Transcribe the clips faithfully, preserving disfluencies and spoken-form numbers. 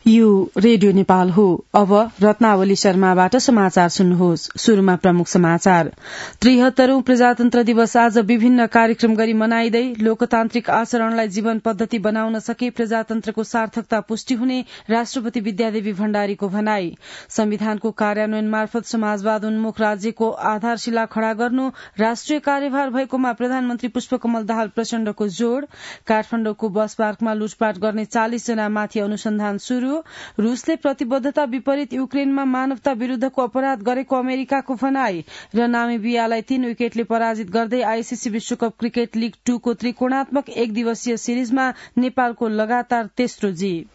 यो रेडियो नेपाल हो। अब रत्नावली शर्माबाट समाचार सुन्नुहोस्। शुरूमा प्रमुख समाचार। त्रिहत्तरौं प्रजातन्त्र दिवस आज विभिन्न कार्यक्रम गरी मनाइँदै लोकतान्त्रिक आचरणलाई जीवन पद्धति बनाउन सके प्रजातन्त्रको सार्थकता पुष्टि हुने राष्ट्रपति विद्यादेवी भण्डारीको भनाई। संविधानको कार्यान्वयन मार्फत समाजवाद उन्मुख राज्यको आधारशिला खड़ा गर्नु राष्ट्रिय कार्यभार भएकोमा प्रधानमन्त्री पुष्पकमल दाहाल प्रचण्डको जोड़। काठमाडौँको बस पार्कमा लुटपाट गर्ने चालिस जना माथि अनुसन्धान शुरू। रूसले प्रतिबद्धता विपरीत युक्रेनमा मानवता विरूद्धको अपराध गरेको अमेरिकाको भनाई र नामिबियालाई तीन विकेटले पराजित गर्दै आईसीसी विश्वकप क्रिकेट लीग टू को त्रिकोणात्मक एक दिवसीय सिरिजमा नेपालको लगातार तेस्रो जीत।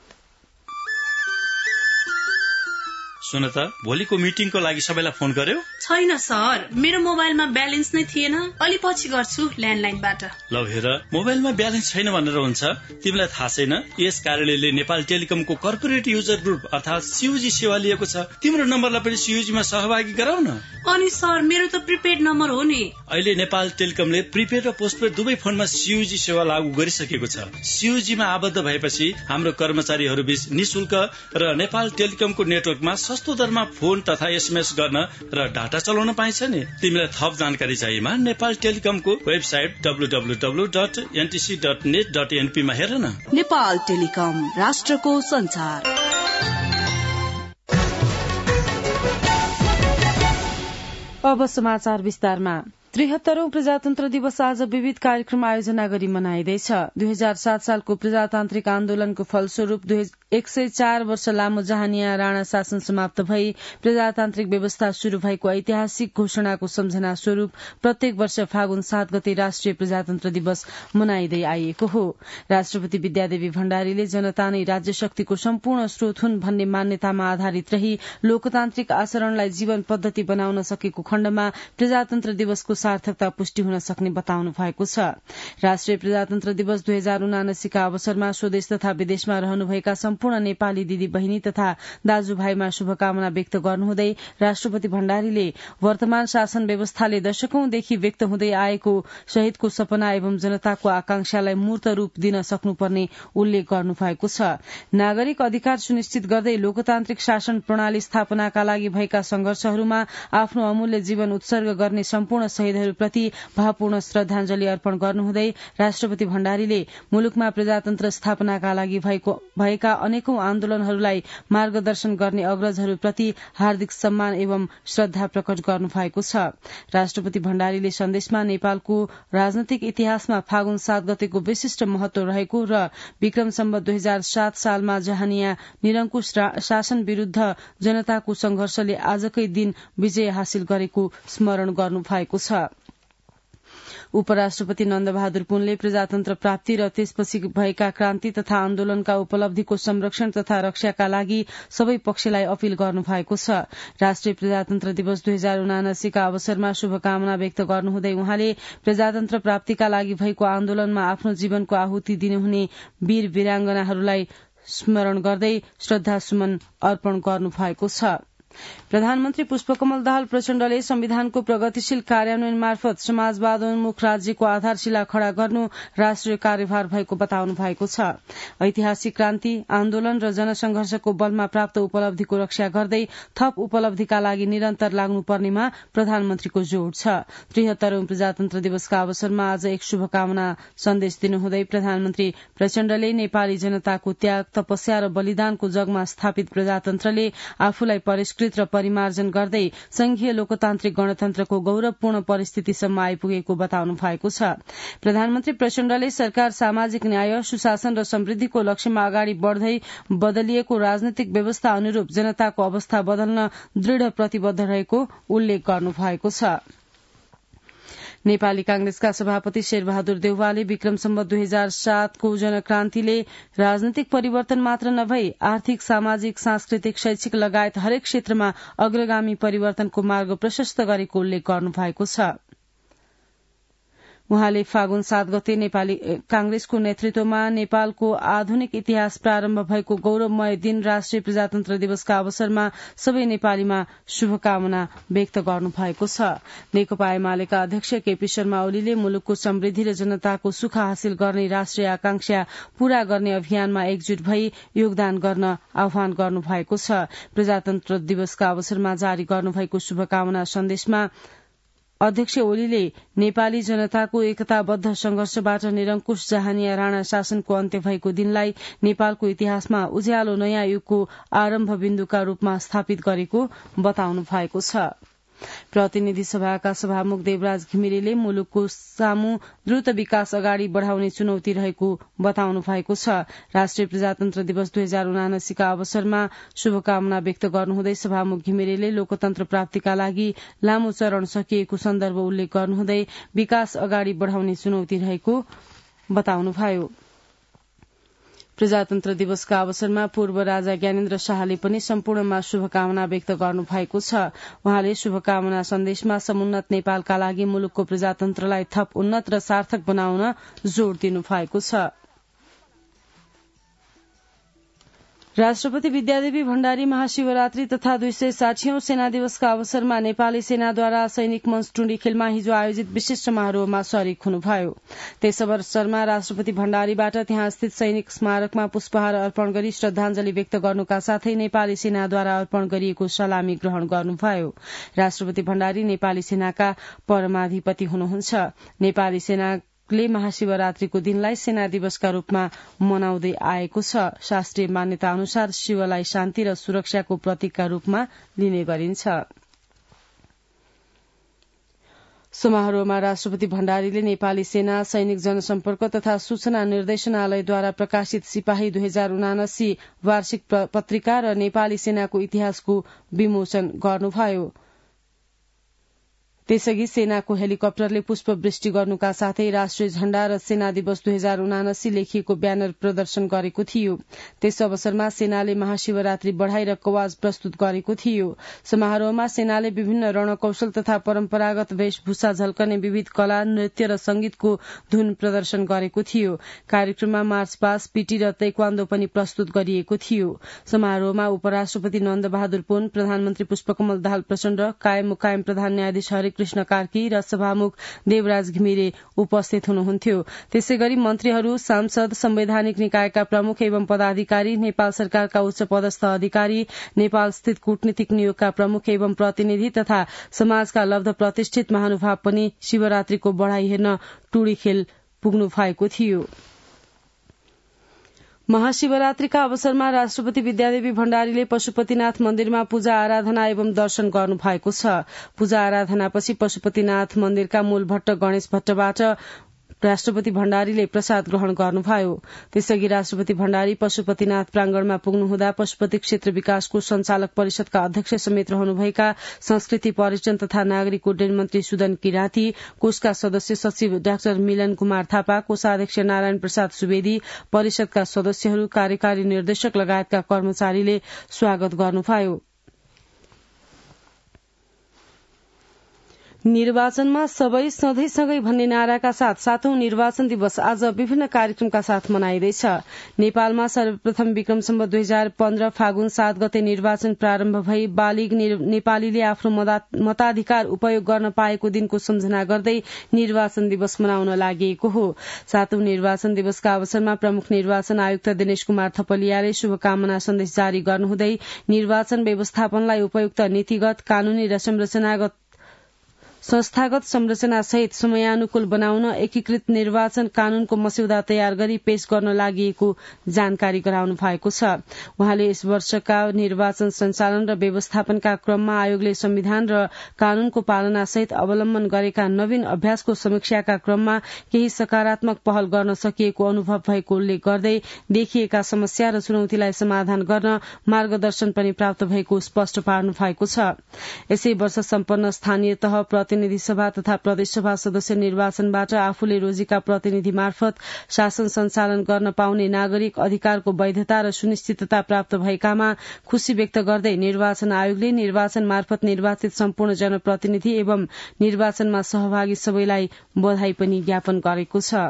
सुन त, भोलिको मिटिङको लागि सबैलाई फोन गर्यो? छैन सर, मेरो मोबाइलमा ब्यालेन्स नै थिएन। अलि पछि गर्छु ल्यान्डलाइनबाट। ल हेर, मोबाइलमा ब्यालेन्स छैन भनेर हुन्छ? तिमीलाई थाहा छैन यस कार्यालयले नेपाल टेलिकमको कर्पोरेट युजर ग्रुप अर्थात सीयूजी सेवा लिएको छ। तिम्रो नम्बरलाई पनि सीयूजीमा सहभागी गराउन। अनि सर, मेरो त प्रिपेड नम्बर हो नि। अहिले नेपाल टेलिकमले प्रिपेड र पोस्टपेड दुवै फोनमा सीयूजी सेवा लागू गरिसकेको छ। सीयूजीमा आबद्ध भएपछि हाम्रो कर्मचारीहरू बीच निशुल्क र नेपाल टेलिकमको नेटवर्कमा सस्तो दरमा फोन तथा एसएमएस गर्न र डाटा चलाउन पाइन्छ नि। तिमीलाई थप जानकारी चाहिएमा नेपाल टेलिकमको website W W W dot NTC dot net dot NP मा हेर न। नेपाल टेलिकम, राष्ट्रको संचार। अब समाचार विस्तारमा। त्रिहत्तरौं प्रजातन्त्र दिवस आज विविध कार्यक्रम आयोजना गरी मनाइँदैछ। दुई हजार सात सालको प्रजातान्त्रिक आन्दोलनको फलस्वरूप एक सय चार वर्ष लामो जहानिया राणा शासन समाप्त भई प्रजातान्त्रिक व्यवस्था शुरू भएको ऐतिहासिक घोषणाको सम्झना स्वरूप प्रत्येक वर्ष फागुन सात गते राष्ट्रिय प्रजातन्त्र दिवस मनाइँदै आइएको हो। राष्ट्रपति विद्यादेवी भण्डारीले जनता नै राज्य शक्तिको सम्पूर्ण स्रोत हुन् भन्ने मान्यतामा आधारित रही लोकतान्त्रिक आचरणलाई जीवन पद्धति बनाउन सकेको खण्डमा प्रजातन्त्र दिवसको सार्थकता पुष्टि हुन सक्ने बताउनु भएको छ। राष्ट्रिय प्रजातन्त्र दिवस दुई हजार उनासीका अवसरमा स्वदेश तथा विदेशमा रहनुभएका सम्पूर्ण नेपाली दिदी बहिनी तथा दाजुभाइमा शुभकामना व्यक्त गर्नुहुँदै राष्ट्रपति भण्डारीले वर्तमान शासन व्यवस्थाले दशकौंदेखि व्यक्त हुँदै आएको शहीदको सपना एवं जनताको आकांक्षालाई मूर्त रूप दिन सक्नुपर्ने उल्लेख गर्नु भएको छ। नागरिक अधिकार सुनिश्चित गर्दै लोकतान्त्रिक शासन प्रणाली स्थापनाका लागि भएका संघर्षहरूमा आफ्नो अमूल्य जीवन उत्सर्ग गर्ने सम्पूर्ण शहीदहरूप्रति भावपूर्ण श्रद्धांजलि अर्पण गर्नुहुँदै राष्ट्रपति भण्डारीले मुलुकमा प्रजातन्त्र स्थापनाका लागि भएका अनेकौं आन्दोलनहरूलाई मार्गदर्शन गर्ने अग्रजहरूप्रति हार्दिक सम्मान एवं श्रद्धा प्रकट गर्नु भएको छ। राष्ट्रपति भण्डारीले सन्देशमा नेपालको राजनैतिक इतिहासमा फागुन सात गतेको विशिष्ट महत्व रहेको र विक्रम सम्वत दुई हजार सात सालमा जहानिया निरंकुश शासन विरूद्ध जनताको संघर्षले आजकै दिन विजय हासिल गरेको स्मरण गर्नु भएको छ। उपराष्ट्रपति नन्दबहादुर पुनले प्रजातन्त्र प्राप्ति र त्यसपछि भएका क्रान्ति तथा आन्दोलनका उपलब्धिको संरक्षण तथा रक्षाका लागि सबै पक्षलाई अपील गर्नु भएको छ। राष्ट्रिय प्रजातन्त्र दिवस दुई हजार उनासीका अवसरमा शुभकामना व्यक्त गर्नुहुँदै उहाँले प्रजातन्त्र प्राप्तिका लागि भएको आन्दोलनमा आफ्नो जीवनको आहुति दिनुहुने वीर वीरांगनाहरूलाई स्मरण गर्दै श्रद्धासुमन अर्पण गर्नु भएको छ। प्रधानमन्त्री पुष्पकमल दाहाल प्रचण्डले संविधानको प्रगतिशील कार्यान्वयन मार्फत समाजवादोन्मुख राज्यको आधारशिला खड़ा गर्नु राष्ट्रिय कार्यभार भएको बताउनु भएको छ। ऐतिहासिक क्रान्ति आन्दोलन र जनसंघर्षको बलमा प्राप्त उपलब्धिको रक्षा गर्दै थप उपलब्धिका लागि निरन्तर लाग्नुपर्नेमा प्रधानमन्त्रीको जोड़ छ। त्रिहत्तरौं प्रजातन्त्र दिवसका अवसरमा आज एक शुभकामना सन्देश दिनुहुँदै प्रधानमन्त्री प्रचण्डले नेपाली जनताको त्याग तपस्या र बलिदानको जगमा स्थापित प्रजातन्त्रले आफूलाई परिष्कृत र परिमार्जन गर्दै संघीय लोकतान्त्रिक गणतन्त्रको गौरवपूर्ण परिस्थितिसम्म आइपुगेको बताउनु भएको छ। प्रधानमन्त्री प्रचण्डले सरकार सामाजिक न्याय सुशासन र समृद्धिको लक्ष्यमा अगाडि बढ़दै बदलिएको राजनैतिक व्यवस्था अनुरूप जनताको अवस्था बदल्न दृढ़ प्रतिबद्ध रहेको उल्लेख गर्नु भएको छ। नेपाली कांग्रेसका सभापति शेरबहादुर देउवाले विक्रम सम्वत दुई हजार सातको जनक्रान्तिले राजनैतिक परिवर्तन मात्र नभई आर्थिक सामाजिक सांस्कृतिक शैक्षिक लगायत हरेक क्षेत्रमा अग्रगामी परिवर्तनको मार्ग प्रशस्त गरेको उल्लेख गर्नु भएको छ। उहाँले फागुन सात गते नेपाली कांग्रेसको नेतृत्वमा नेपालको आधुनिक इतिहास प्रारम्भ भएको गौरवमय दिन राष्ट्रिय प्रजातन्त्र दिवसका अवसरमा सबै नेपालीमा शुभकामना व्यक्त गर्नु भएको छ। नेकपा एमालेका अध्यक्ष केपी शर्मा ओलीले मुलुकको समृद्धि र जनताको सुख हासिल गर्ने राष्ट्रिय आकांक्षा पूरा गर्ने अभियानमा एकजुट भई योगदान गर्न आह्वान गर्नु भएको छ। प्रजातन्त्र दिवसका अवसरमा जारी गर्नुभएको शुभकामना सन्देशमा अध्यक्ष ओलीले नेपाली जनताको एकताबद्ध संघर्षबाट निरंकुश जहानिया राणा शासनको अन्त्य भएको दिनलाई नेपालको इतिहासमा उज्यालो नयाँ युगको आरम्भ बिन्दुका रूपमा स्थापित गरेको बताउनु भएको छ। प्रतिनिधि सभाका सभामुख देवराज घिमिरेले मुलुकको सामु द्रुत विकास अगाडि बढ़ाउने चुनौती रहेको बताउनु भएको छ। राष्ट्रिय प्रजातन्त्र दिवस दुई हजार उनासीका अवसरमा शुभकामना व्यक्त गर्नुहुँदै सभामुख घिमिरेले लोकतन्त्र प्राप्तिका लागि लामो चरण सकिएको सन्दर्भ उल्लेख गर्नुहुँदै विकास अगाडि बढ़ाउने चुनौती रहेको बताउनुभयो। प्रजातन्त्र दिवसका अवसरमा पूर्व राजा ज्ञानेन्द्र शाहले पनि सम्पूर्णमा शुभकामना व्यक्त गर्नु भएको छ। उहाँले शुभकामना सन्देशमा समुन्नत नेपालका लागि मुलुकको प्रजातन्त्रलाई थप उन्नत र सार्थक बनाउन जोड़ दिनु भएको छ। राष्ट्रपति विद्यादेवी भण्डारी महाशिवरात्रि तथा दुई सय साठीऔं सेना दिवसका अवसरमा नेपाली सेनाद्वारा सैनिक मञ्च टुण्डीखेलमा हिजो आयोजित विशेष समारोहमा शरीक हुनुभयो। त्यस अवसरमा राष्ट्रपति भण्डारीबाट त्यहाँ स्थित सैनिक स्मारकमा पुष्पहार अर्पण गरी श्रद्धांजलि व्यक्त गर्नुका साथै नेपाली सेनाद्वारा अर्पण गरिएको सलामी ग्रहण गर्नुभयो। राष्ट्रपति भण्डारी नेपाली सेनाका परमाधिपति हुनुहुन्छ। नेपाली सेना ले महाशिवरात्रिको दिनलाई सेना दिवसका रूपमा मनाउँदै आएको छ। शास्त्रीय मान्यता अनुसार शिवलाई शान्ति र सुरक्षाको प्रतीकका रूपमा लिने गरिन्छ। समारोहमा राष्ट्रपति भण्डारीले नेपाली सेना सैनिक जनसम्पर्क तथा सूचना निर्देशनालयद्वारा प्रकाशित सिपाही दुई हजार उनासी वार्षिक पत्रिका र नेपाली सेनाको इतिहासको विमोचन गर्नुभयो। त्यसअघि सेनाको हेलिकप्टरले पुष्पवृष्टि गर्नुका साथै राष्ट्रिय झण्डा र सेना दिवस दुई हजार उनासी लेखिएको ब्यानर प्रदर्शन गरेको थियो। त्यस अवसरमा सेनाले महाशिवरात्रि बढ़ाई र कवाज प्रस्तुत गरेको थियो। समारोहमा सेनाले विभिन्न रणकौशल तथा परम्परागत वेशभूषा झल्कने विविध कला, नृत्य र संगीतको धुन प्रदर्शन गरेको थियो। कार्यक्रममा मार्चपास, पिटी र ताइक्वान्दो पनि प्रस्तुत गरिएको थियो। समारोहमा उपराष्ट्रपति नन्द बहादुर पुन, प्रधानमन्त्री पुष्पकमल दाहाल प्रचण्ड, कायम मुकायम प्रधान न्यायाधीश हरि कृष्ण कार्की र सभामुख देवराज घिमिरे उपस्थित हुनुहुन्थ्यो। त्यसै गरी मन्त्रीहरू, सांसद, संवैधानिक निकायका प्रमुख एवं पदाधिकारी, नेपाल सरकारका उच्च पदस्थ अधिकारी, नेपाल स्थित कूटनीतिक नियोगका प्रमुख एवं प्रतिनिधि तथा समाजका लब्ध प्रतिष्ठित महानुभाव पनि शिवरात्रिको बढ़ाई हेर्न टुडीखेल पुग्नु भएको थियो। महाशिवरात्रिका अवसरमा राष्ट्रपति विद्यादेवी भण्डारीले पशुपतिनाथ मन्दिरमा पूजा आराधना एवं दर्शन गर्नु भएको छ। पूजा आराधनापछि पशुपतिनाथ मन्दिरका मूल भट्ट गणेश भट्टबाट राष्ट्रपति भण्डारीले प्रसाद ग्रहण गर्नुभयो। त्यसअघि राष्ट्रपति भण्डारी पशुपतिनाथ प्रांगणमा पुग्नुहुँदा पशुपति क्षेत्र विकासको संचालक परिषदका अध्यक्ष समेत रहनुभएका संस्कृति, पर्यटन तथा नागरिक उड्डयन मन्त्री सुदन किराती, कोषका सदस्य सचिव डाक्टर मिलन कुमार थापा, कोषाध्यक्ष नारायण प्रसाद सुवेदी, परिषदका सदस्यहरू, कार्यकारी निर्देशक लगायतका कर्मचारीले स्वागत गर्नुभयो। निर्वाचनमा सबै सधैँसँगै भन्ने नाराका साथ सातौं निर्वाचन दिवस आज विभिन्न कार्यक्रमका साथ मनाइँदैछ। नेपालमा सर्वप्रथम विक्रम सम्वत दुई हजार पन्ध्र फागुन सात गते निर्वाचन प्रारम्भ भई बालिग नेपालीले आफ्नो मताधिकार उपयोग गर्न पाएको दिनको सम्झना गर्दै निर्वाचन दिवस मनाउन लागि हो। सातौं निर्वाचन दिवसका अवसरमा प्रमुख निर्वाचन आयुक्त दिनेश कुमार थपलियाले शुभकामना सन्देश जारी गर्नुहुँदै निर्वाचन व्यवस्थापनलाई उपयुक्त नीतिगत, कानूनी र संरचनागत संस्थागत संरचना सहित समयानुकूल बनाउन एकीकृत निर्वाचन कानूनको मस्यौदा तयार गरी पेश गर्न लागि जानकारी गराउनु भएको छ। उहाँले यस वर्षका निर्वाचन सञ्चालन र व्यवस्थापनका क्रममा आयोगले संविधान र कानूनको पालना सहित अवलम्बन गरेका नवीन अभ्यासको समीक्षाका क्रममा केही सकारात्मक पहल गर्न सकिएको अनुभव भएको उल्लेख गर्दै देखिएका समस्या र चुनौतीलाई समाधान गर्न मार्गदर्शन पनि प्राप्त भएको स्पष्ट पार्नु भएको छ। यसै वर्ष सम्पन्न स्थानीय तह प्रतिनिधि सभा तथा प्रदेशसभा सदस्य निर्वाचनबाट आफूले रोजेका प्रतिनिधि मार्फत शासन सञ्चालन गर्न पाउने नागरिक अधिकारको वैधता र सुनिश्चितता प्राप्त भएकामा खुशी व्यक्त गर्दै निर्वाचन आयोगले निर्वाचन मार्फत निर्वाचित सम्पूर्ण जनप्रतिनिधि एवं निर्वाचनमा सहभागी सबैलाई बधाई पनि ज्ञापन गरेको छ।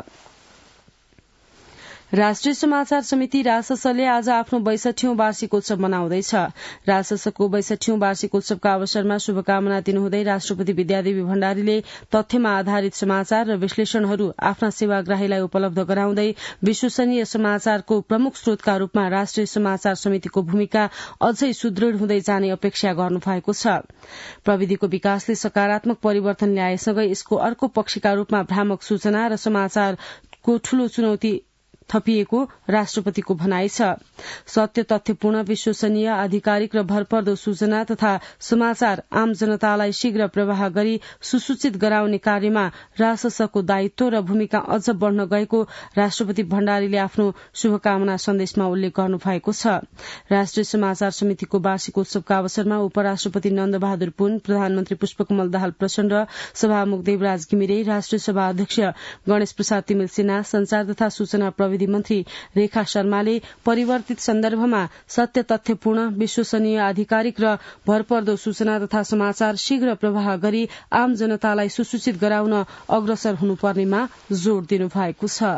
राष्ट्रिय समाचार समिति राससले आज आफ्नो बैसठीौं वार्षिक उत्सव मनाउँदैछ। राससको बैसठीौं वार्षिक उत्सवका अवसरमा शुभकामना दिनुहुँदै राष्ट्रपति विद्यादेवी भण्डारीले तथ्यमा आधारित समाचार र विश्लेषणहरू आफ्ना सेवाग्राहीलाई उपलब्ध गराउँदै विश्वसनीय समाचारको प्रमुख स्रोतका रूपमा राष्ट्रिय समाचार समितिको भूमिका अझै सुदृढ़ हुँदै जाने अपेक्षा गर्नुभएको छ। प्रविधिको विकासले सकारात्मक परिवर्तन ल्याएसँगै यसको अर्को पक्षका रूपमा भ्रामक सूचना र समाचारको ठूलो चुनौती थपिएको राष्ट्रपतिको भनाइ छ। सत्य तथ्यपूर्ण विश्वसनीय आधिकारिक र भरपर्दो सूचना तथा समाचार आम जनतालाई शीघ्र प्रवाह गरी सुसूचित गराउने कार्यमा राससको दायित्व र भूमिका अझ बढ़न गएको राष्ट्रपति भण्डारीले आफ्नो शुभकामना सन्देशमा उल्लेख गर्नु भएको छ। राष्ट्रिय समाचार समितिको वार्षिक उत्सवका अवसरमा उपराष्ट्रपति नन्दबहादुर पुन, प्रधानमन्त्री पुष्पकमल दाहाल प्रचण्ड, सभामुख देवराज घिमिरे, राष्ट्रिय सभा अध्यक्ष गणेश प्रसाद तिमिल सिन्हा, संचार तथा सूचना प्रविधि मन्त्री रेखा शर्माले परिवर्तित सन्दर्भमा सत्य तथ्यपूर्ण विश्वसनीय आधिकारिक र भरपर्दो सूचना तथा समाचार शीघ्र प्रवाह गरी आम जनतालाई सुसूचित गराउन अग्रसर हुनुपर्नेमा जोड़ दिनुभएको छ।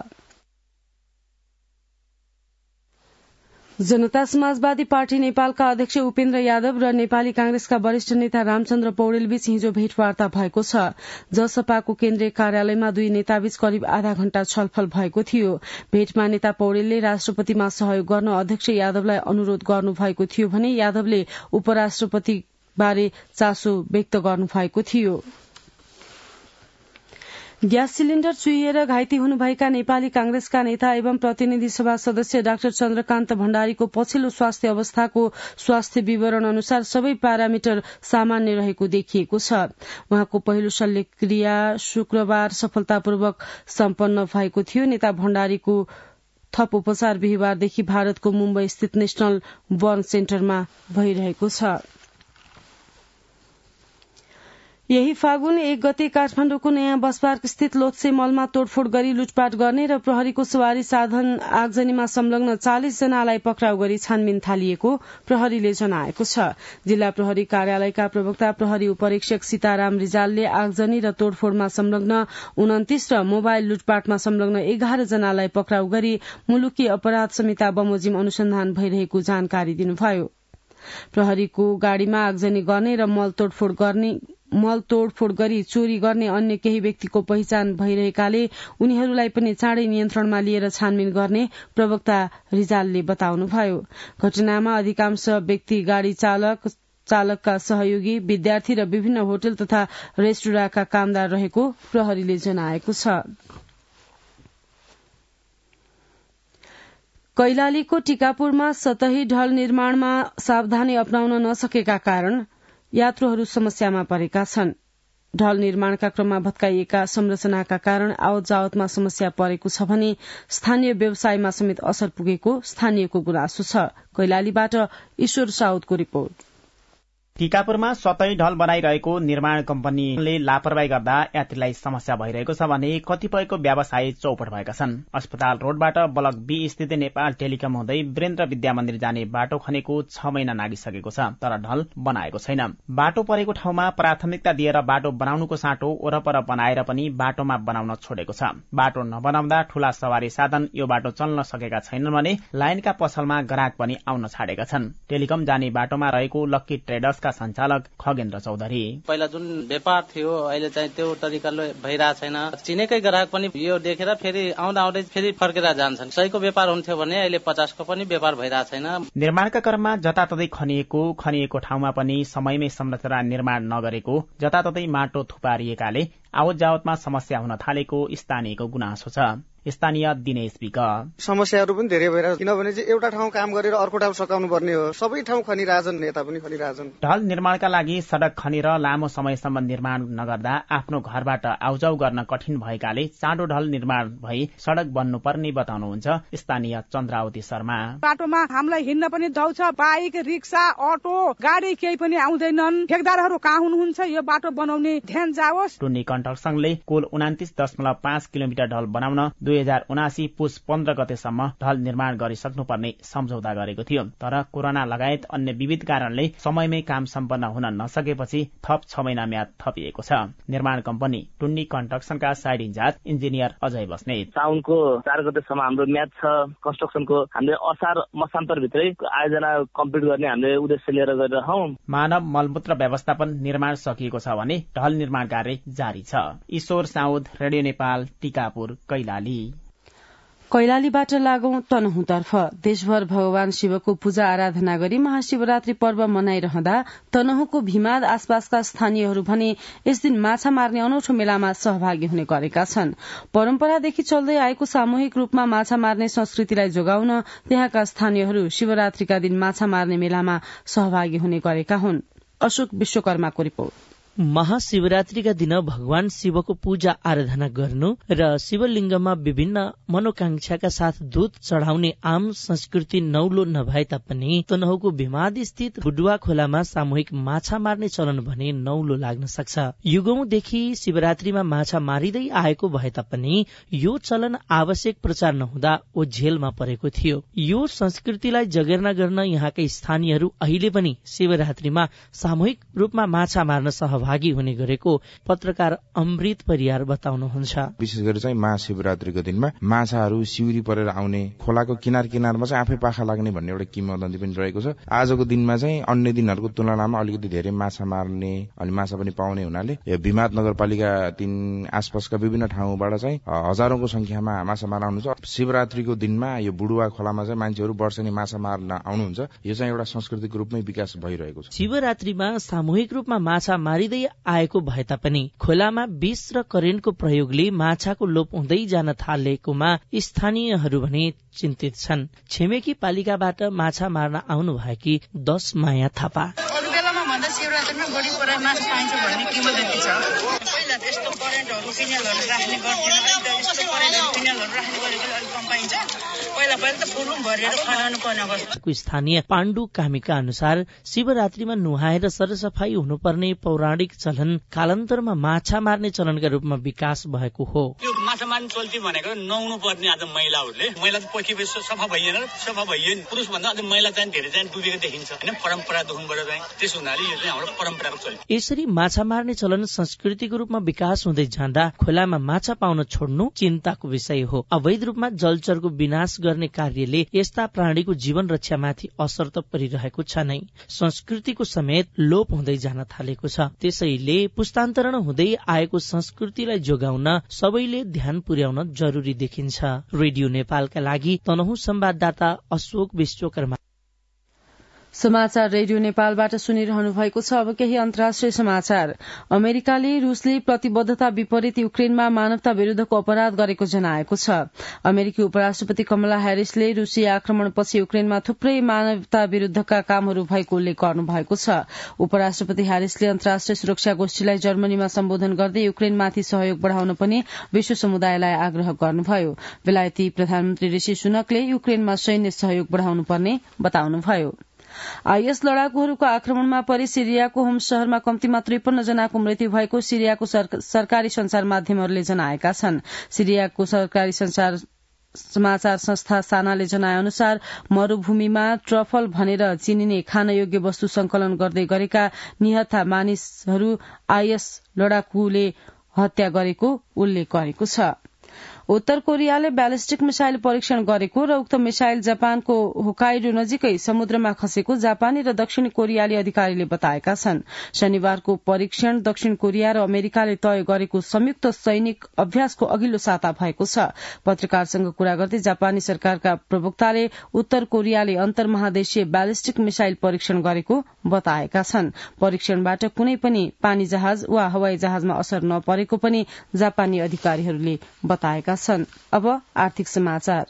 जनता समाजवादी पार्टी नेपालका अध्यक्ष उपेन्द्र यादव र नेपाली कांग्रेसका वरिष्ठ नेता रामचन्द्र पौडेलबीच हिजो भेटवार्ता भएको छ। जसपाको केन्द्रीय कार्यालयमा दुई नेताबीच करिब आधा घण्टा छलफल भएको थियो। भेटमा नेता पौडेलले राष्ट्रपतिमा सहयोग गर्न अध्यक्ष यादवलाई अनुरोध गर्नुभएको थियो भने यादवले उपराष्ट्रपतिबारे चासो व्यक्त गर्नुभएको थियो। ग्यास सिलिण्डर चुहिएर घाइते हुनुभएका नेपाली कांग्रेसका नेता एवं प्रतिनिधि सभा सदस्य डाक्टर चन्द्रकान्त भण्डारीको पछिल्लो स्वास्थ्य अवस्थाको स्वास्थ्य विवरण अनुसार सबै प्यारामिटर सामान्य रहेको देखिएको छ। उहाँको पहिलो शल्यक्रिया शुक्रबार सफलतापूर्वक सम्पन्न भएको थियो। नेता भण्डारीको थप उपचार बिहिबारदेखि भारतको मुम्बई स्थित नेशनल बर्न सेन्टरमा भइरहेको छ। यही फागुन एक गते काठमाडौँको नयाँ बस पार्क स्थित लोत्से मलमा तोडफोड गरी लुटपाट गर्ने र प्रहरीको सवारी साधन आगजनीमा संलग्न चालिस जनालाई पक्राउ गरी छानबिन थालिएको प्रहरीले जनाएको छ। जिल्ला प्रहरी कार्यालयका प्रवक्ता प्रहरी उपरीक्षक सीताराम रिजालले आगजनी र तोडफोडमा संलग्न उन्तिस र मोबाइल लुटपाटमा संलग्न एघार जनालाई पक्राउ गरी मुलुकी अपराध संहिता बमोजिम अनुसन्धान भइरहेको जानकारी दिनुभयो। प्रहरीको गाड़ीमा आगजनी गर्ने र मल तोडफोड गर्ने मल तोडफोड गरी चोरी गर्ने अन्य केही व्यक्तिको पहिचान भइरहेकाले उनीहरूलाई पनि चाँडै नियन्त्रणमा लिएर छानबिन गर्ने प्रवक्ता रिजालले बताउनुभयो। घटनामा अधिकांश व्यक्ति गाड़ी चालक, चालकका सहयोगी, विद्यार्थी र विभिन्न होटल तथा रेस्टुराँका कामदार रहेको प्रहरीले जनाएको छ। कैलालीको टिकापुरमा सतही ढल निर्माणमा सावधानी अपनाउन नसकेका कारण यात्रुहरू समस्यामा परेका छन्। ढल निर्माणका क्रममा भत्काइएका संरचनाका कारण आवत जावतमा समस्या परेको छ भने स्थानीय व्यवसायमा समेत असर पुगेको स्थानीयको गुनासो छ। कैलालीबाट ईश्वर साउदको रिपोर्ट। टिकापुरमा सतही ढल बनाइरहेको निर्माण कम्पनीले लापरवाही गर्दा यात्रीलाई समस्या भइरहेको छ भने कतिपयको व्यवसाय चौपट भएका छन्। अस्पताल रोडबाट ब्लक बी स्थित नेपाल टेलिकम हुँदै वीरेन्द्र विद्या मन्दिर जाने बाटो खनेको छ महिना नागिसकेको छ, तर ढल बनाएको छैन। बाटो परेको ठाउँमा प्राथमिकता दिएर बाटो बनाउनुको साटो वरपर बनाएर पनि बाटोमा बनाउन छोडेको छ। बाटो नबनाउँदा ठूला सवारी साधन यो बाटो चल्न सकेका छैनन् भने लाइनका पसलमा ग्राहक पनि आउन छाडेका छन्। टेलिकम जाने बाटोमा रहेको लक्की ट्रेडर्स का संचालक खगेन्द्र चौधरी पहिला जुन व्यापार थियो अहिले चाहिँ त्यो तरिकाले भइरहेको छैन। चिनेकै ग्राहक पनि यो देखेर फेरि आउँदा आउँदै फेरि फर्केर जान्छन्। सयको व्यापार हुन्थ्यो भने अहिले पचासको पनि व्यापार भइरहेको छैन। निर्माणका क्रममा जताततै खनिएको खनिएको ठाउँमा पनि समयमै संरचना निर्माण नगरेको, जताततै माटो थुपारिएकाले आवत जावतमा समस्या हुन थालेको स्थानीयको गुनासो छ। स्थानीय दिनेश विक। समस्याहरू पनि धेरै भइरहेको किनभने चाहिँ एउटा ठाउँ काम गरेर अर्को ठाउँ सकाउनु पर्ने हो। सबै ठाउँ खनिराजन, नेता पनि खनिराजन। ढल निर्माणका लागि सड़क खनेर लामो समयसम्म निर्माण नगर्दा आफ्नो घरबाट आउजाउ गर्न कठिन भएकाले चाँडो ढल निर्माण भई सड़क बन्नुपर्ने बताउनुहुन्छ स्थानीय चन्द्रावती शर्मा। बाटोमा हामीलाई हिँड्न पनि डौ छ, बाइक, रिक्सा, अटो, गाडी केही पनि आउँदैनन्। ठेकदारहरू कहाँ हुनुहुन्छ? यो बाटो बनाउने ध्यान जाओस्। टुन्नी कन्स्ट्रक्सनले कुल उनातिस दशमलव पाँच किलोमिटर ढल बनाउन दुई हजार उनासी पुस पन्ध्र गतेसम्म ढल निर्माण गरिसक्नुपर्ने सम्झौता गरेको थियो। तर कोरोना लगायत अन्य विविध कारणले समयमै काम सम्पन्न हुन नसकेपछि थप छ महिना म्याद थपिएको छ। निर्माण कम्पनी टुन्नी कन्स्ट्रक्सनका site incharge engineer Ajay Basnet. साउनको चार गतेसम्म हाम्रो म्याद छ। कन्स्ट्रक्सनको हामीले असार मसान्तर भित्रै आयोजना कम्प्लिट गर्ने हामीले उद्देश्य लिएर गरिरहेछौँ। मानव मलमूत्र व्यवस्थापन निर्माण सकिएको छ भने ढल निर्माण कार्य जारी छ। ईश्वर साउद, रेडियो नेपाल, टीकापुर, कैलाली। कैलालीबाट लागौं तनहुँतर्फ। देशभर भगवान शिवको पूजा आराधना गरी महाशिवरात्रि पर्व मनाइरहँदा तनहुँको भीमाद आसपासका स्थानीयहरू भने यस दिन माछा मार्ने अनौठो मेलामा सहभागी हुने गरेका छन्। परम्परादेखि चल्दै आएको सामूहिक रूपमा माछा मार्ने संस्कृतिलाई जोगाउन त्यहाँका स्थानीयहरू शिवरात्रिका दिन माछा मार्ने मेलामा सहभागी हुने गरेका हुन्। अशोक विश्वकर्माको रिपोर्ट। महाशिवरात्रिका दिन भगवान शिवको पूजा आराधना गर्नु र शिवलिङ्गमा विभिन्न मनोकांक्षाका साथ दूध चढ़ाउने आम संस्कृति नौलो नभए तापनि तनहुँको भीमाद स्थित बुडुवा खोलामा सामूहिक माछा मार्ने चलन भने नौलो लाग्न सक्छ। युगौंदेखि शिवरात्रिमा माछा मारिँदै आएको भए तापनि यो चलन आवश्यक प्रचार नहुँदा ओझेलमा परेको थियो। यो संस्कृतिलाई जगेर्ना गर्न यहाँका स्थानीयहरू अहिले पनि शिवरात्रिमा सामूहिक रूपमा माछा मार्न सहभागी भागी हुने गरेको पत्रकार अमृत परियार बताउनुहुन्छ। विशेष गरी चाहिँ महाशिवरात्रिको दिनमा माछाहरू सिउरी परेर आउने, खोलाको किनार किनारमा चाहिँ आफै पाखा लाग्ने भन्ने एउटा किंवदन्ती पनि रहेको छ। आजको दिनमा चाहिँ अन्य दिनहरूको तुलनामा अलिकति धेरै माछा मार्ने अनि माछा पनि पाउने हुनाले यो भीमाद नगरपालिका तीन आसपासका विभिन्न ठाउँबाट चाहिँ हजारौंको संख्यामा माछा मार्न आउनुहुन्छ। शिवरात्रिको दिनमा यो बुडुवा खोलामा चाहिँ मान्छेहरू वर्षेनी माछा मार्न आउनुहुन्छ। यो चाहिँ एउटा सांस्कृतिक रूपमै विकास भइरहेको छ। शिवरात्रिमा सामूहिक रूपमा माछा मारिँदै आएको भए तापनि खोलामा विष र करेन्टको प्रयोगले माछाको लोप हुँदै जान थालेकोमा स्थानीयहरू भने चिन्तित छन्। छिमेकी पालिकाबाट माछा मार्न आउनु भएकी दश माया थापा। अरू बेलामा भन्दा शिवरात्रिमा बढी परेर माछा पाइन्छ भन्ने किंवदन्ती छ। पहिला त्यस्तो करेन्टहरू किनेलहरू राख्ने गर्थेन, अहिले त यस्तो करेन्टहरू किनेलहरू राख्ने गरेको अलिक कम पाइन्छ। पहिला पहिला त फुलुम भरेर खनाउनु पर्ने गर्छ। स्थानीय पाण्डु कामीका अनुसार शिवरात्रिमा नुहाएर सरसफाई हुनुपर्ने पौराणिक चलन कालान्तरमा माछा मार्ने चलनका रूपमा विकास भएको हो। त्यो माछा मार्ने चल्ती भनेको नुहाउनु पर्ने आज महिलाहरूले, महिला त पछि सफा भइएन, सफा भइएन पुरुष भन्दा आज महिला चाहिँ धेरै चाहिँ डुबेको देखिन्छ हैन। परम्परादेखिबाट चाहिँ त्यसो हुनाले यो चाहिँ हाम्रो परम्पराको चल्ती। यसरी माछा मार्ने चलन संस्कृतिको रूपमा विकास हुँदै जाँदा खोलामा माछा पाउन छोड्नु चिन्ताको विषय हो। अवैध रूपमा जलचरको विनाश गर्ने कार्यले यस्ता प्राणीको जीवन रक्षामाथि असर त परिरहेको छ नै, संस्कृतिको समेत लोप हुँदै जान थालेको छ। त्यसैले पुस्तान्तरण हुँदै आएको संस्कृतिलाई जोगाउन सबैले ध्यान पुर्याउन जरुरी देखिन्छ। रेडियो नेपालका लागि तनहुँ संवाददाता अशोक विश्वकर्मा। समाचार रेडियो नेपालबाट सुनिरहनु भएको छ। अब केही अन्तर्राष्ट्रिय समाचार। अमेरिकाले रूसले प्रतिबद्धता विपरीत युक्रेनमा मानवता विरूद्धको अपराध गरेको जनाएको छ। अमेरिकी उपराष्ट्रपति कमला ह्यारिसले रूसी आक्रमणपछि युक्रेनमा थुप्रै मानवता विरूद्धका कामहरू भएको उल्लेख गर्नु भएको छ। उपराष्ट्रपति ह्यारिसले अन्तर्राष्ट्रिय सुरक्षा गोष्ठीलाई जर्मनीमा सम्बोधन गर्दै युक्रेनमाथि सहयोग बढ़ाउन पनि विश्व समुदायलाई आग्रह गर्नुभयो। बेलायती प्रधानमन्त्री ऋषि सुनकले युक्रेनमा सैन्य सहयोग बढ़ाउनु पर्ने बताउनुभयो। आईएस लड़ाकुहरूको आक्रमणमा परि सिरियाको होम शहरमा कम्तीमा त्रिपन्न जनाको मृत्यु भएको सिरियाको सरकारी संचार माध्यमहरूले जनाएका छन्। सिरियाको सरकारी संचार समाचार संस्था सानाले जनाए अनुसार मरूभूमिमा ट्रफल भनेर चिनिने खान योग्य वस्तु संकलन गर्दै गरेका निहत्था मानिसहरू आईएस लड़ाकुले हत्या गरेको उल्लेख गरेको छ। उत्तर कोरियाले ब्यालिस्टिक मिसाइल परीक्षण गरेको र उक्त मिसाइल जापानको होकाइडो नजिकै समुद्रमा खसेको जापानी र दक्षिण कोरियाली अधिकारीले बताएका छन्। शनिबारको परीक्षण दक्षिण कोरिया र अमेरिकाले तय गरेको संयुक्त सैनिक अभ्यासको अघिल्लो साता भएको छ। पत्रकारसँग कुरा गर्दै जापानी सरकारका प्रवक्ताले उत्तर कोरियाले अन्तर्महादेशीय ब्यालिस्टिक मिसाइल परीक्षण गरेको बताएका छन्। परीक्षणबाट कुनै पनि पानी जहाज वा हवाई जहाजमा असर नपरेको पनि जापानी अधिकारीहरूले बताएका गरेका छन्। अब आर्थिक समाचार।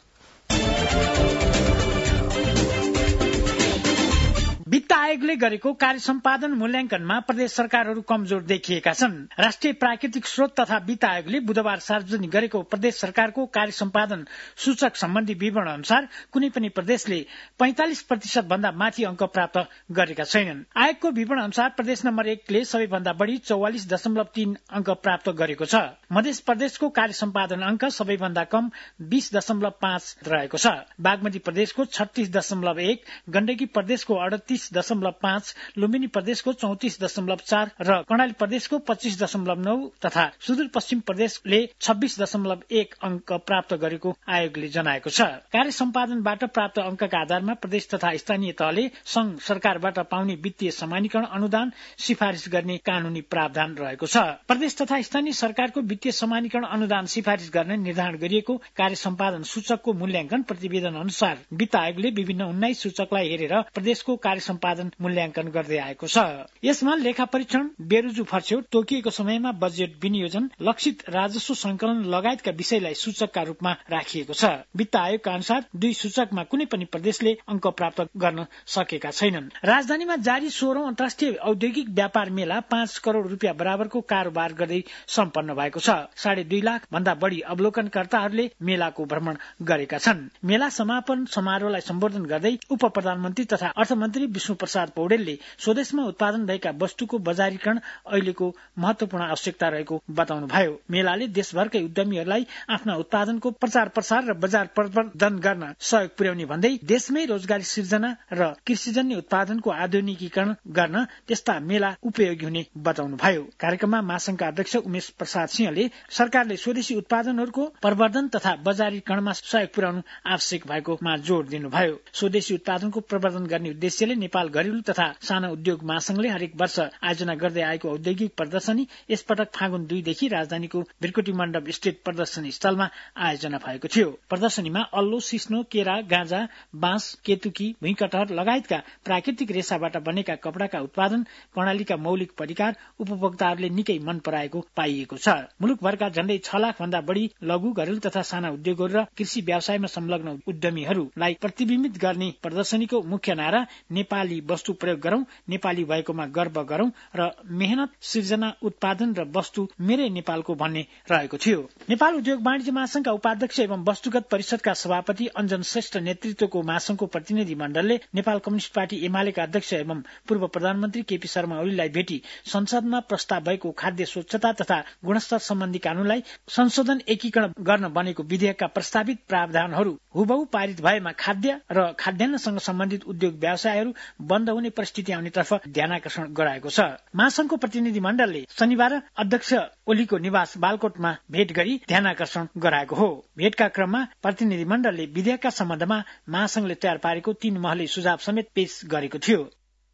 वित्त आयोगले गरेको कार्य सम्पादन मूल्याङ्कनमा प्रदेश सरकारहरू कमजोर देखिएका छन्। राष्ट्रिय प्राकृतिक स्रोत तथा वित्त आयोगले बुधबार सार्वजनिक गरेको प्रदेश सरकारको कार्य सम्पादन सूचक सम्बन्धी विवरण अनुसार कुनै पनि प्रदेशले पैंतालिस प्रतिशत भन्दा माथि अंक प्राप्त गरेका छैनन्। आयोगको विवरण अनुसार प्रदेश नम्बर एकले सबैभन्दा बढ़ी चौवालिस दशमलव तीन अंक प्राप्त गरेको छ। मध्य प्रदेशको कार्य सम्पादन अंक सबैभन्दा कम बीस दशमलव पाँच रहेको छ। बागमती प्रदेशको छत्तीस दशमलव एक, गण्डकी प्रदेशको अडतीस दशमलव पाँच, लुम्बिनी प्रदेशको चौतिस दशमलव चार र कर्णाली प्रदेशको पच्चीस दशमलव नौ तथा सुदूरपश्चिम प्रदेशले छब्बीस दशमलव एक अंक प्राप्त गरेको आयोगले जनाएको छ। कार्य सम्पादनबाट प्राप्त अंकका आधारमा प्रदेश तथा स्थानीय तहले संघ सरकारबाट पाउने वित्तीय समानीकरण अनुदान सिफारिश गर्ने कानूनी प्रावधान रहेको छ। प्रदेश तथा स्थानीय सरकारको वित्तीय समानीकरण अनुदान सिफारिश गर्ने निर्धारण गरिएको कार्य सम्पादन सूचकको मूल्याङ्कन प्रतिवेदन अनुसार वित्त आयोगले विभिन्न उन्नाइस सूचकलाई हेरेर प्रदेशको कार्य सम्पादन मूल्याङ्कन गर्दै आएको छ। यसमा लेखा परीक्षण, बेरुजु फर्स्यौं, तोकिएको समयमा बजेट विनियोजन, लक्षित राजस्व संकलन लगायतका विषयलाई सूचकका रूपमा राखिएको छ। वित्त आयोगका अनुसार दुई सूचकमा कुनै पनि प्रदेशले अंक प्राप्त गर्न सकेका छैनन्। राजधानीमा जारी सोह्रौं अन्तर्राष्ट्रिय औद्योगिक व्यापार मेला पाँच करोड़ रूपियाँ बराबरको कारोबार गर्दै सम्पन्न भएको छ। साढे दुई लाख भन्दा बढ़ी अवलोकनकर्ताहरूले मेलाको भ्रमण गरेका छन्। मेला समापन समारोहलाई सम्बोधन गर्दै उप प्रधानमन्त्री तथा अर्थमन्त्री विष्णु प्रसाद पौडेलले स्वदेशमा उत्पादन भएका वस्तुको बजारीकरण अहिलेको महत्वपूर्ण आवश्यकता रहेको बताउनुभयो। मेलाले देशभरकै उद्यमीहरूलाई आफ्ना उत्पादनको प्रचार प्रसार र बजार प्रवर्धन गर्न सहयोग पुर्याउने भन्दै देशमै रोजगारी सिर्जना र कृषिजन्य उत्पादनको आधुनिकीकरण गर्न त्यस्ता मेला उपयोगी हुने बताउनुभयो। कार्यक्रममा महासंघका अध्यक्ष उमेश प्रसाद सिंहले सरकारले स्वदेशी उत्पादनहरूको प्रवर्धन तथा बजारीकरणमा सहयोग पुर्याउनु आवश्यक भएकोमा जोड़ दिनुभयो। स्वदेशी उत्पादनको प्रवर्धन गर्ने उद्देश्यले नेपाल घरेलु तथा साना उद्योग महासंघले हरेक वर्ष आयोजना गर्दै आएको औद्योगिक प्रदर्शनी यसपटक फागुन दुईदेखि राजधानीको भिरकोटी मण्डप स्थित प्रदर्शनी स्थलमा आयोजना भएको थियो। प्रदर्शनीमा अल्लो, सिस्नो, केरा, गाँजा, बाँस, केतुकी, भुइँकटहर लगायतका प्राकृतिक रेसाबाट बनेका कपड़ाका उत्पादन, कर्णालीका मौलिक परिकार उपभोक्ताहरूले निकै मन पराएको पाइएको छ। मुलुकभरका झण्डै छ लाख भन्दा बढ़ी लघु, घरेलु तथा साना उद्योगहरू र कृषि व्यवसायमा संलग्न उद्यमीहरूलाई प्रतिबिम्बित गर्ने प्रदर्शनीको मुख्य नारा नेपाली वस्तु प्रयोग गरौं, नेपाली भएकोमा गर्व गरौं र मेहनत, सृजना, उत्पादन र वस्तु मेरै नेपालको भन्ने रहेको थियो। नेपाल उद्योग वाणिज्य महासंघका उपाध्यक्ष एवं वस्तुगत परिषदका सभापति अञ्जन श्रेष्ठ नेतृत्वको महासंघको प्रतिनिधि मण्डलले नेपाल कम्युनिष्ट पार्टी एमालेका अध्यक्ष एवं पूर्व प्रधानमन्त्री केपी शर्मा ओलीलाई भेटी संसदमा प्रस्ताव भएको खाद्य स्वच्छता तथा गुणस्तर सम्बन्धी कानूनलाई संशोधन एकीकरण गर्न बनेको विधेयकका प्रस्तावित प्रावधानहरू हुबहु पारित भएमा खाद्य र खाद्यान्नसँग सम्बन्धित उद्योग व्यवसायहरू बन्द हुने परिस्थिति आउनेतर्फ ध्यानाकर्षण गराएको छ। महासंघको प्रतिनिधि मण्डलले शनिबार अध्यक्ष ओलीको निवास बालकोटमा भेट गरी ध्यानाकर्षण गराएको हो। भेटका क्रममा प्रतिनिधि मण्डलले विधेयकका सम्बन्धमा महासंघले तयार पारेको तीन महले सुझाव समेत पेश गरेको थियो।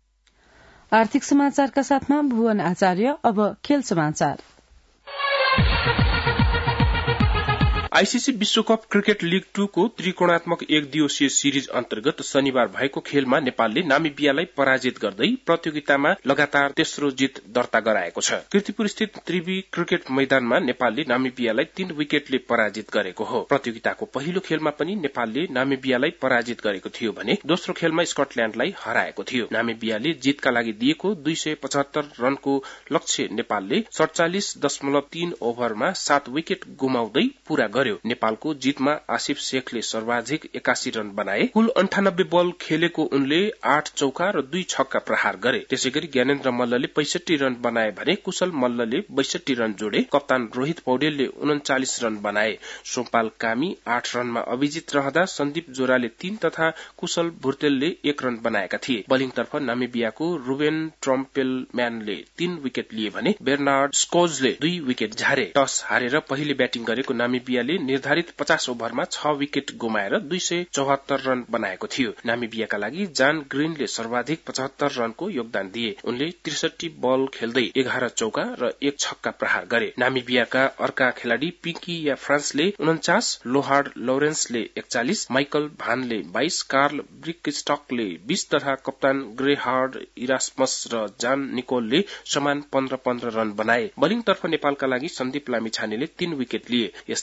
आर्थिक समाचारका साथमा भुवन आचार्य। अब खेल समाचार। आईसीसी विश्वकप क्रिकेट लीग टू को त्रिकोणात्मक एक दिवसीय सिरिज अन्तर्गत शनिबार भएको खेलमा नेपालले नामिबियालाई पराजित गर्दै प्रतियोगितामा लगातार तेस्रो जित दर्ता गराएको छ। कीर्तिपुर स्थित त्रिवी क्रिकेट मैदानमा नेपालले नामिबियालाई तीन विकेटले पराजित गरेको हो। प्रतियोगिताको पहिलो खेलमा पनि नेपालले नामिबियालाई पराजित गरेको थियो भने दोस्रो खेलमा स्कटल्याण्डलाई हराएको थियो। नामिबियाले जितका लागि दिएको दुई सय पचहत्तर रनको लक्ष्य नेपालले सड़चालिस दशमलव तीन ओभरमा सात विकेट गुमाउँदै पूरा गर्यो। नेपालको जितमा आसिफ शेखले सर्वाधिक एकासी रन बनाए। कुल अन्ठानब्बे बल खेलेको उनले आठ चौका र दुई छक्का प्रहार गरे। त्यसैगरी ज्ञानेन्द्र मल्लले पैंसठी रन बनाए भने कुशल मल्लले बैसठी रन जोडे। कप्तान रोहित पौडेलले उन्चालिस रन बनाए। सोमपाल कामी आठ रनमा अभिजित रहँदा सन्दीप जोराले तीन तथा कुशल भुर्तेलले एक रन बनाएका थिए। बलिङतर्फ नामिबियाको रुबेन ट्रम्पेलम्यानले तीन विकेट लिए भने बेर्नार्ड स्कोजले दुई विकेट झारे। टस हारेर पहिले ब्याटिङ गरेको नामिबियाले निर्धारित पचास ओभरमा छ विकेट गुमाएर दुई सय चौहत्तर रन बनाएको थियो। नामिबियाका लागि जान ग्रीनले सर्वाधिक पचहत्तर रनको योगदान दिए। उनले त्रिसठी बल खेल्दै एघार चौका र एक छक्का प्रहार गरे। नामिबियाका अर्का खेलाड़ी पिकी या फ्रान्सले उन्चास, लोहार्ड लोरेन्सले एकचालिस, माइकल भानले बाइस, कार्ल ब्रिकस्टकले बीस तथा कप्तान ग्रेहार्ड इरास्मस र जान निकोलले समान पन्ध्र पन्ध्र रन बनाए। बलिङतर्फ नेपालका लागि सन्दीप लामिछानेले तीन विकेट लिए। यस्तै करण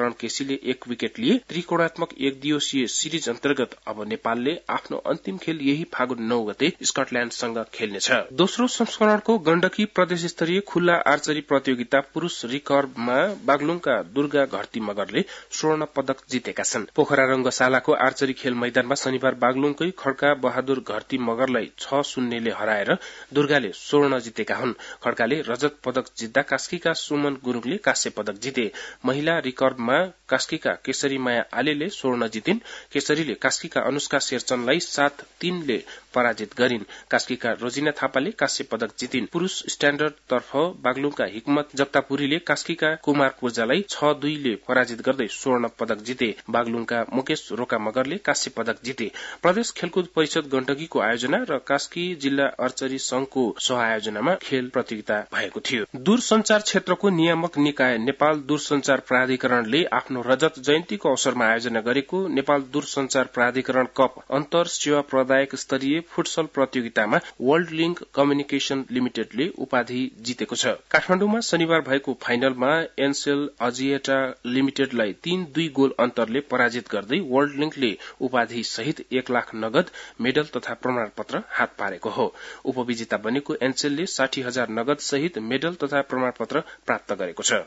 करण केसीले एक विकेट लिए। त्रिकोणात्मक एक दिवसीय सिरिज अन्तर्गत अब नेपालले आफ्नो अन्तिम खेल यही फागुन नौ गते स्कटल्याण्डसँग खेल्नेछ। दोस्रो संस्करणको गण्डकी प्रदेश स्तरीय खुल्ला आर्चरी प्रतियोगिता पुरूष रिकर्भमा बागलुङका दुर्गा घरती मगरले स्वर्ण पदक जितेका छन्। पोखरा रंगशालाको आर्चरी खेल मैदानमा शनिबार बागलुङकै खड्का बहादुर घरती मगरलाई छ शून्यले हराएर दुर्गाले स्वर्ण जितेका हुन्। खड्काले रजत पदक जित्दा कास्कीका सुमन गुरुङले काँस्य पदक जिते। महिला रिकर्भमा कास्कीका केशरी माया आलेले स्वर्ण जितिन्। केशरीले कास्कीका अनुष्का शेरचनलाई सात तीनले पराजित गरिन्। कास्कीका रोजिना थापाले काँस्य पदक जितिन्। पुरूष स्ट्याण्डर्ड तर्फ बागलुङका हिक्मत जगतापुरीले कास्कीका कुमार पूर्जालाई छ दुईले पराजित गर्दै स्वर्ण पदक जिते। बागलुङका मुकेश रोका मगरले काँस्य पदक जिते। प्रदेश खेलकुद परिषद गण्डकीको आयोजना र कास्की जिल्ला आर्चरी संघको सहआयोजनामा खेल प्रतियोगिता भएको थियो। दूरसञ्चार क्षेत्रको नियामक निकाय नेपाल दूरसञ्चार प्राधिकरणले आफ्नो रजत जयन्तीको अवसरमा आयोजना गरेको नेपाल दूरसञ्चार प्राधिकरण कप अन्तर सेवा प्रदायक स्तरीय फुटसल प्रतियोगितामा वर्ल्ड लिंक कम्युनिकेशन लिमिटेडले उपाधि जितेको छ। काठमाडौँमा शनिबार भएको फाइनलमा एनसेल अजिएटा लिमिटेडलाई तीन दुई गोल अन्तरले पराजित गर्दै वर्ल्ड लिंकले उपाधि सहित एक लाख नगद मेडल तथा प्रमाणपत्र हात पारेको हो। उपविजेता बनेको एनसेलले साठी हजार नगद सहित मेडल तथा प्रमाणपत्र प्राप्त गरेको छ।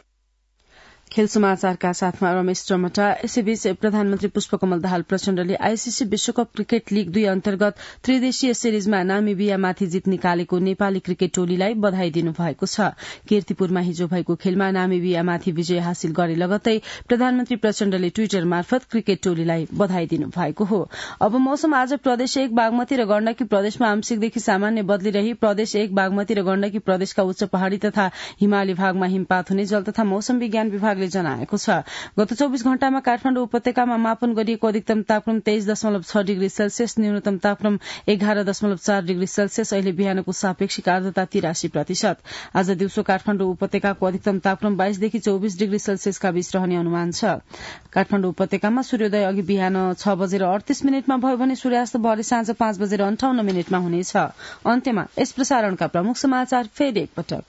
खेल समाचारका साथमा रमेश चमटा। यसैबीच प्रधानमन्त्री पुष्पकमल दाहाल प्रचण्डले आईसीसी विश्वकप क्रिकेट लीग दुई अन्तर्गत त्रिदेशीय सिरिजमा नामिबियामाथि जित निकालेको नेपाली क्रिकेट टोलीलाई बधाई दिनुभएको छ। कीर्तिपुरमा हिजो भएको खेलमा नामिबियामाथि विजय हासिल गरे लगत्तै प्रधानमन्त्री प्रचण्डले ट्वीटर मार्फत क्रिकेट टोलीलाई बधाई दिनुभएको हो। अब मौसम। आज प्रदेश एक बागमती र गण्डकी प्रदेशमा आंशिकदेखि सामान्य बदली रही प्रदेश एक बागमती र गण्डकी प्रदेशका उच्च पहाड़ी तथा हिमाली भागमा हिमपात हुने जल तथा मौसम विज्ञान विभाग जनाएको छ। गत चौबीस घण्टामा काठमाडौँ उपत्यकामा मापन गरिएको अधिकतम तापक्रम तेइस दशमलव छ डिग्री सेल्सियस, न्यूनतम तापक्रम एघार दशमलव चार डिग्री सेल्सियस। अहिले बिहानको सापेक्षिक आर्द्रता तिरासी प्रतिशत। आज दिउँसो काठमाडौँ उपत्यकाको अधिकतम तापक्रम बाइसदेखि चौबिस डिग्री सेल्सियसका बीच रहने अनुमान छ। काठमाडौँ उपत्यकामा सूर्योदय अघि बिहान छ बजेर अडतीस मिनटमा भयो भने सूर्यास्त भरे साँझ पाँच बजेर अन्ठाउन्न मिनटमा हुनेछ। अन्त्यमा यस प्रसारणका प्रमुख समाचार फेरि एकपटक।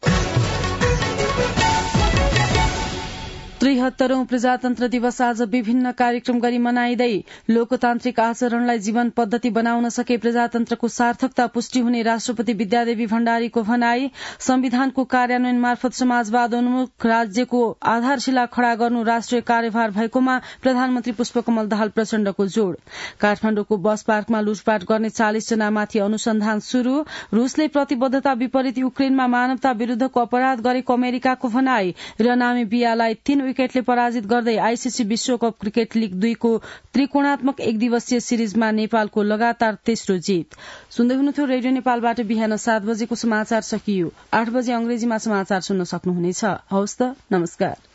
त्रिहत्तरौं प्रजातन्त्र दिवस आज विभिन्न कार्यक्रम गरी मनाइँदै लोकतान्त्रिक आचरणलाई जीवन पद्धति बनाउन सके प्रजातन्त्रको सार्थकता पुष्टि हुने राष्ट्रपति विद्यादेवी भण्डारीको भनाई। संविधानको कार्यान्वयन मार्फत समाजवादोन्मुख राज्यको आधारशिला खड़ा गर्नु राष्ट्रिय कार्यभार भएकोमा प्रधानमन्त्री पुष्पकमल दाहाल प्रचण्डको जोड़। काठमाडौँको बस पार्कमा लुटपाट गर्ने चालिस जनामाथि अनुसन्धान शुरू। रूसले प्रतिबद्धता विपरीत युक्रेनमा मानवता विरूद्धको अपराध गरेको अमेरिकाको भनाई र नामिबियालाई तीन विकेटले पराजित गर्दै आईसीसी विश्वकप क्रिकेट लीग दुईको त्रिकोणात्मक एक दिवसीय सिरिजमा नेपालको लगातार तेस्रो जित। सुन्दै हुनुहुन्थ्यो रेडियो नेपालबाट बिहान सात बजेको समाचार सकियो। आठ बजे अंग्रेजीमा समाचार सुन्न सक्नुहुनेछ। हवस् त, नमस्कार।